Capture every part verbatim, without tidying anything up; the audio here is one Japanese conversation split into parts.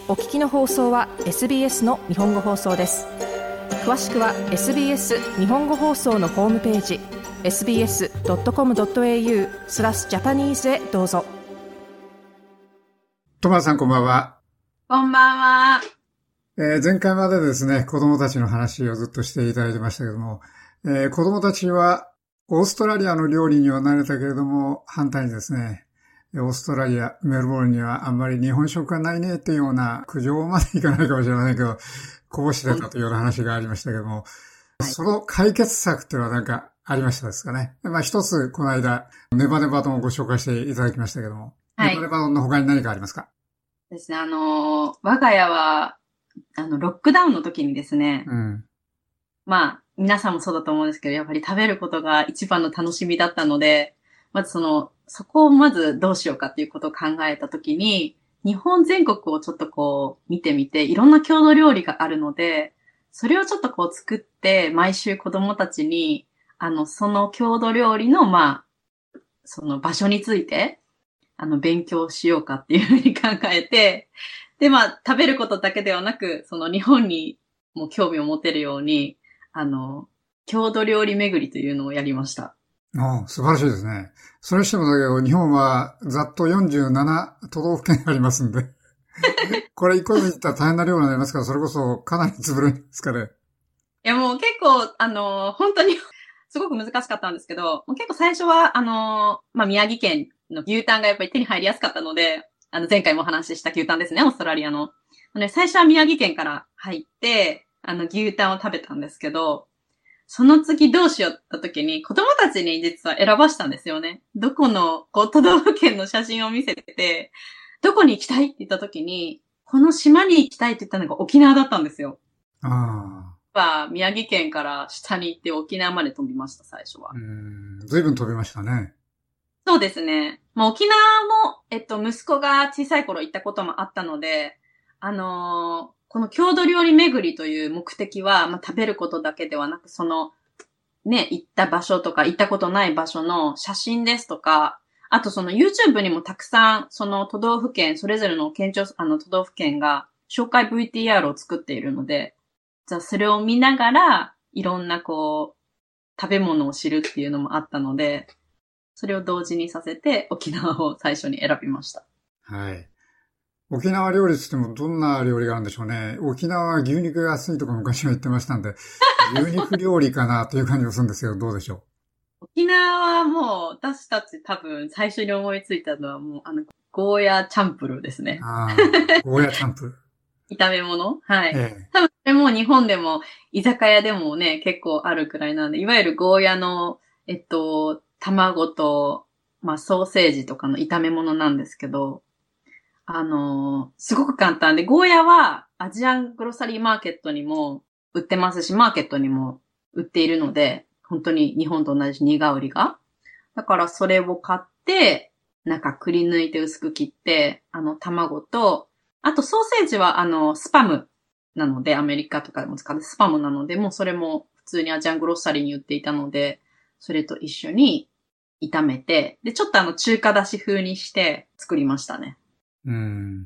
お聞きの放送は エスビーエス の日本語放送です。詳しくは エスビーエス 日本語放送のホームページ エスビーエスドットコムドットエーユー スラスジャパニーズへどうぞ。 戸川さん、こんばんは。 こんばんは。 えー、前回までですね、子供たちの話をずっとしていただいてましたけども、えー、子供たちはオーストラリアの料理には慣れたけれども、反対にですね、オーストラリア、メルボルンにはあんまり日本食がないねっていうような苦情までいかないかもしれませんけど、こぼしてたというような話がありましたけども、はい、その解決策っていうのは何かありましたですかね。まあ一つ、この間、ネバネバ丼をご紹介していただきましたけども、はい、ネバネバ丼の他に何かありますか？ ですね、あの、我が家は、あの、ロックダウンの時にですね、うん、まあ、皆さんもそうだと思うんですけど、やっぱり食べることが一番の楽しみだったので、まずその、そこをまずどうしようかっていうことを考えたときに、日本全国をちょっとこう見てみて、いろんな郷土料理があるので、それをちょっとこう作って、毎週子供たちに、あの、その郷土料理の、まあ、その場所について、あの、勉強しようかっていうふうに考えて、で、まあ、食べることだけではなく、その日本にも興味を持てるように、あの、郷土料理巡りというのをやりました。 ああ、素晴らしいですね。それにしてもだけど、日本はざっとよんじゅうなな都道府県ありますんで。これ一個ずついったら大変な量になりますから、それこそかなり潰るんですかね。 いやもう結構、あの、本当にすごく難しかったんですけど、もう結構最初は、あの、まあ、宮城県の牛タンがやっぱり手に入りやすかったので、あの、前回もお話しした牛タンですね、オーストラリアの。で、最初は宮城県から入って、あの、牛タンを食べたんですけど、その次どうしようって時に子供たちに実は選ばしたんですよね。どこのこう都道府県の写真を見せて、どこに行きたいって言った時に、この島に行きたいって言ったのが沖縄だったんですよ。 ああ。宮城県から下に行って沖縄まで飛びました、最初は。 うーん、随分飛びましたね。 そうですね。まあ、沖縄も、えっと、息子が小さい頃行ったこともあったので、あのー、この郷土料理巡りという目的は、まあ、食べることだけではなく、その、ね、行った場所とか、行ったことない場所の写真ですとか、あとその YouTube にもたくさん、その都道府県、それぞれの県庁、あの都道府県が紹介 ブイティーアール を作っているので、じゃあそれを見ながら、いろんなこう、食べ物を知るっていうのもあったので、それを同時にさせて沖縄を最初に選びました。 はい。沖縄料理って言ってもどんな料理があるんでしょうね。沖縄は牛肉が安いとか昔は言ってましたんで、牛肉料理かなという感じがするんですけど、どうでしょう。沖縄はもう私たち多分最初に思いついたのはもうあの、ゴーヤチャンプルーですね。 ああ、ゴーヤチャンプルー。炒め物はい。 ええ、 多分それも日本でも居酒屋でもね、結構あるくらいなんで、いわゆるゴーヤの、えっと、卵と、まあソーセージとかの炒め物なんですけど、あのー、すごく簡単で、ゴーヤはアジアングロサリーマーケットにも売ってますし、マーケットにも売っているので、本当に日本と同じ苦香りが。だからそれを買って、中くり抜いて薄く切って、あの、卵と、あとソーセージはあの、スパムなので、アメリカとかでも使うスパムなので、もうそれも普通にアジャングロッサリーに売っていたので、それと一緒に炒めて、で、ちょっとあの、中華だし風にして作りましたね。 うん。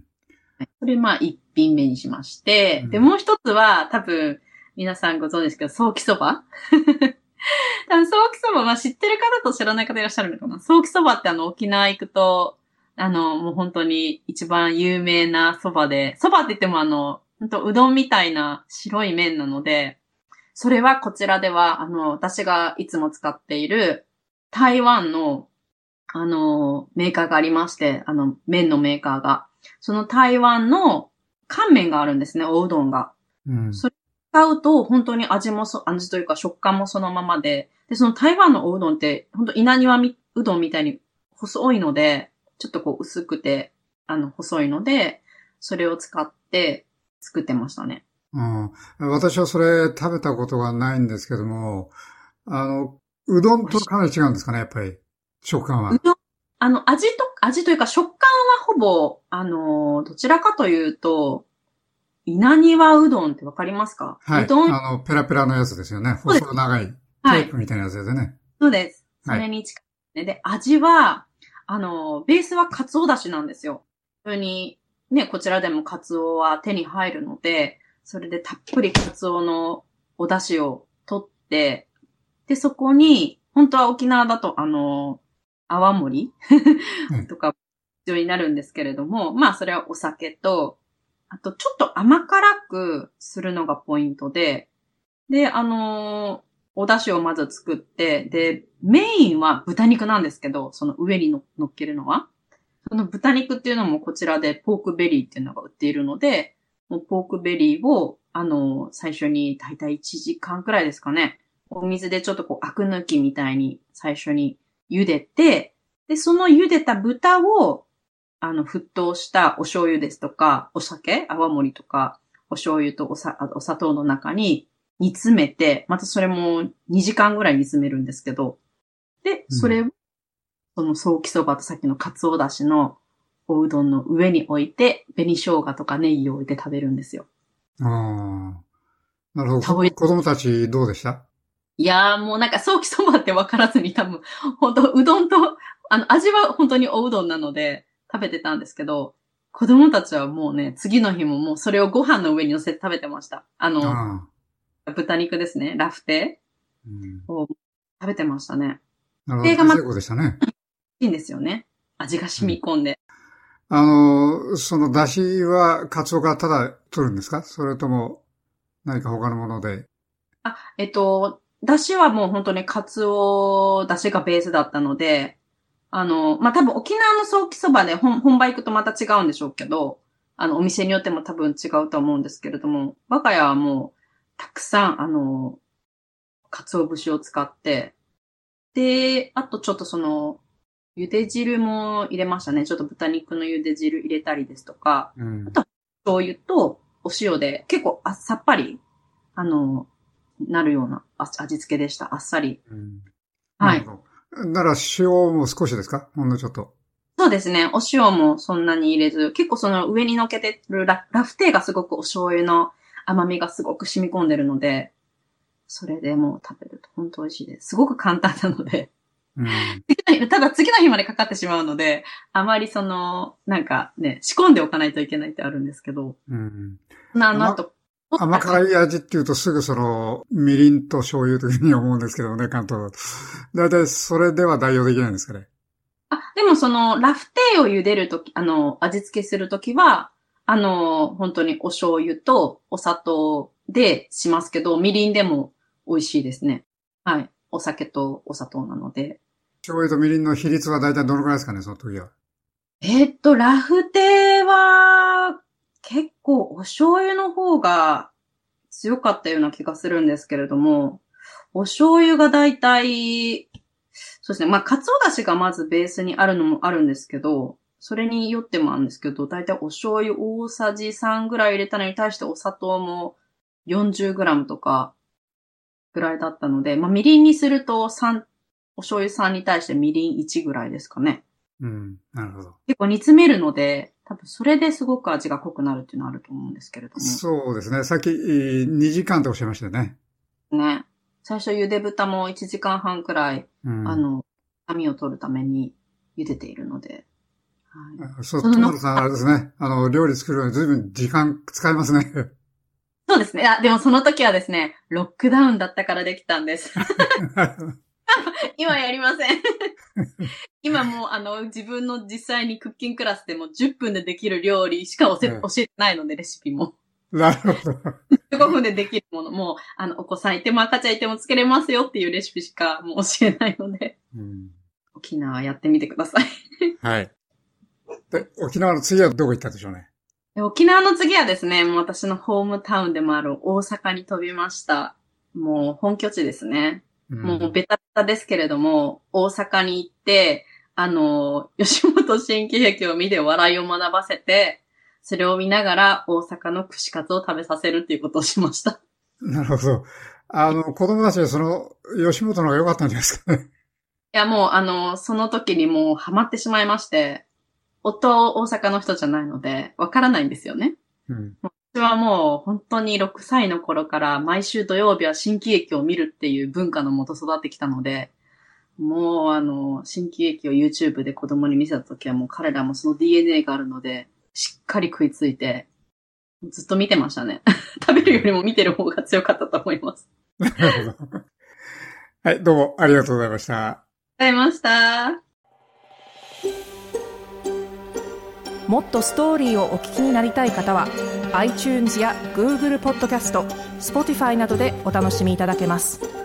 それまあ一品目にしまして、うん、で、もう一つは多分皆さんご存知ですけど、ソーキそば多分ソーキそば、まあ知ってる方と知らない方いらっしゃるのかな。ソーキそばってあの沖縄行くと、あのもう本当に一番有名なそばで、そばって言ってもあの、本当うどんみたいな白い麺なので、それはこちらではあの、私がいつも使っている台湾のあの、メーカーがありまして、あの、麺のメーカーが。その台湾の乾麺があるんですね、おうどんが。うん、それを使うと、本当に味もそ、味というか食感もそのままで、で、その台湾のおうどんって、本当稲庭うどんみたいに細いので、ちょっとこう薄くて、あの、細いので、それを使って作ってましたね。 うん、私はそれ食べたことがないんですけども、あの、うどんとかなり違うんですかね、やっぱり。食感は。 うどん、あの、味と、味というか食感はほぼ、あの、どちらかというと、稲庭うどんってわかりますか？ はい。 うどん。 あの、ペラペラのやつですよね。細長い。テープみたいなやつですよね。はい、 そうです。それに近い、ね。はい。で、味は、あの、ベースはカツオだしなんですよ。普通に、 ね、こちらでもカツオは手に入るので、それでたっぷりカツオのお出汁を取って、で、そこに、本当は沖縄だと、あの、泡盛とか必要になるんですけれども、まあ、それはお酒と、あと、ちょっと甘辛くするのがポイントで、で、あの、お出汁をまず作って、で、メインは豚肉なんですけど、その上にの乗っけるのは。その豚肉っていうのもこちらでポークベリーっていうのが売っているので、もうポークベリーを、あの、最初にだいたいいちじかんくらいですかね。お水でちょっとこう、アク抜きみたいに最初に茹でて、で、その茹でた豚を、あの、沸騰したお醤油ですとか、お酒、泡盛とか、お醤油とおさ、お砂糖の中に煮詰めて、またそれもにじかんぐらい煮詰めるんですけど、で、それを、そのソーキそばとさっきのカツオだしのおうどんの上に置いて、紅生姜とかネギを置いて食べるんですよ。 ああ。なるほど。子供たちどうでした？ いやーもうなんかソーキそばって分からずに多分、本当うどんと、あの、味は本当におうどんなので食べてたんですけど、子供たちはもうね、次の日ももうそれをご飯の上に乗せて食べてました。あの、あ豚肉ですね、ラフテーを食べてましたね。 なるほど。がま最後でしたね。 いいんですよね。味が染み込んで。 うん、あの、その出汁はカツオからただ取るんですか？それとも何か他のもので。 あ、えっと、出汁はもう本当にカツオ出汁がベースだったので、あの、まあ、多分沖縄のソーキそばで本、本場行くとまた違うんでしょうけど、あの、お店によっても多分違うと思うんですけれども、我が家はもう、たくさん、あの、鰹節を使って、で、あとちょっとその、茹で汁も入れましたね。ちょっと豚肉の茹で汁入れたりですとか、うん、あと醤油とお塩で結構あさっぱり、あの、なるような味付けでした。あっさり。うん、はい。 なら塩も少しですか？ほんのちょっと。 そうですね。お塩もそんなに入れず、結構その上に乗っけてる ラ, ラフテーがすごくお醤油の甘みがすごく染み込んでるので、それでもう食べると本当美味しいです。すごく簡単なので。うん、ただ次の日までかかってしまうので、あまりその、なんかね、仕込んでおかないといけないってあるんですけど。うん。な、なと。 甘辛い味っていうとすぐその、みりんと醤油というふうに思うんですけどね、関東だと。だいたいそれでは代用できないんですかね。 あ、でもその、ラフテーを茹でるとき、あの、味付けするときは、あの、本当にお醤油とお砂糖でしますけど、みりんでも美味しいですね。はい。お酒とお砂糖なので。 醤油とみりんの比率はだいたいどのくらいですかね、その時は。 えー、っと、ラフテーは、結構お醤油の方が強かったような気がするんですけれども、お醤油がだいたい、そうですね、まあ、鰹だしがまずベースにあるのもあるんですけど、それによってもあるんですけど、だいたいお醤油大さじさんぐらい入れたのに対してお砂糖も よんじゅうグラム とかぐらいだったので、まあ、みりんにするとさん、お醤油さんに対してみりんいちぐらいですかね。 うん、なるほど。 結構煮詰めるので、多分それですごく味が濃くなるっていうのはあると思うんですけれども。 そうですね。さっきにじかんとおっしゃいましたよね。 ね。最初茹で豚もいちじかんはんくらい、うん、あの、網を取るために茹でているので。 はい、そう、トマトさんあれですね。あの、料理作るのに随分時間使いますね。 そうですね。あ、でもその時はですね、ロックダウンだったからできたんです。今やりません。今もうあの自分の実際にクッキングクラスでもじゅっぷんでできる料理しか教え、教えてないので、レシピも。 なるほど。 じゅうごふんでできるものも、あの、お子さんいても赤ちゃんいても作れますよっていうレシピしかもう教えないので、うん、沖縄やってみてください。 はい。で、沖縄の次はどこ行ったでしょうね。 沖縄の次はですね、もう私のホームタウンでもある大阪に飛びました。もう本拠地ですね。うん、もうベタベタですけれども、大阪に行って、あの、吉本新喜劇を見て笑いを学ばせて、それを見ながら大阪の串カツを食べさせるっていうことをしました。 なるほど。あの、子供たちはその、吉本の方が良かったんじゃないですかね。 いや、もうあの、その時にもうハマってしまいまして、夫大阪の人じゃないので、わからないんですよね。うん、私はもう本当にろくさいの頃から毎週土曜日は新喜劇を見るっていう文化のもと育ってきたので、もうあの、新喜劇を YouTube で子供に見せたときはもう彼らもその ディーエヌエー があるので、 しっかり食いついて、ずっと見てましたね。食べるよりも見てる方が強かったと思います。 なるほど。はい、どうもありがとうございました。 ありがとうございました。 もっとストーリーをお聞きになりたい方は iTunes や Google ポッドキャスト、Spotify などでお楽しみいただけます。